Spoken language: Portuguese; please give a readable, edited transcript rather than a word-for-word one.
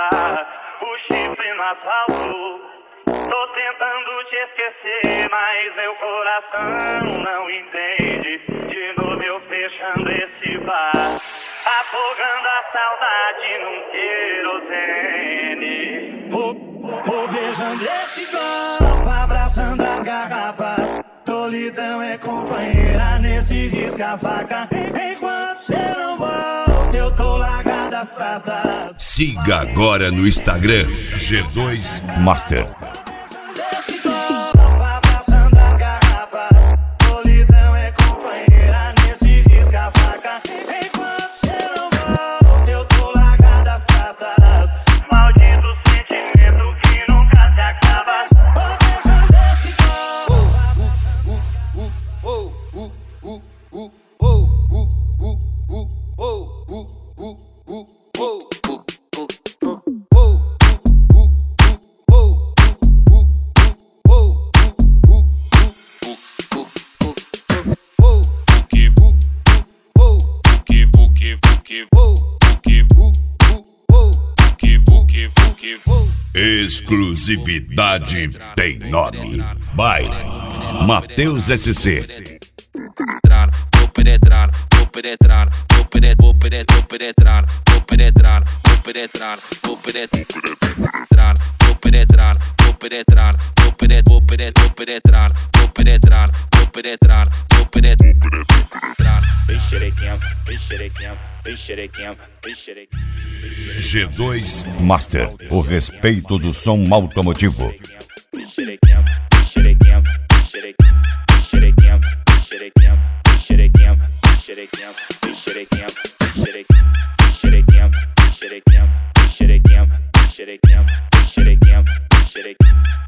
gravar o chifre no asfalto. Tô tentando te esquecer, mas meu coração não entende. De novo eu fechando esse bar, afogando a saudade num querosene. Vou beijando esse copo, abraçando as garrafas. Solidão é companheira nesse risca-faca. Enquanto cê não volta, eu tô largado as traças. Siga agora no Instagram G2 Master. Exclusividade tem nome. By Matheus SC. Vou penetrar, vou penetrar, vou penetrar, vou penetrar, vou penetrar, vou penetrar, vou penetrar, vou penetrar, vou penetrar, vou penetrar, vou penetrar, vou penetrar, vou penetrar, vou penetrar. G2 Master, o respeito do som automotivo. Shit again.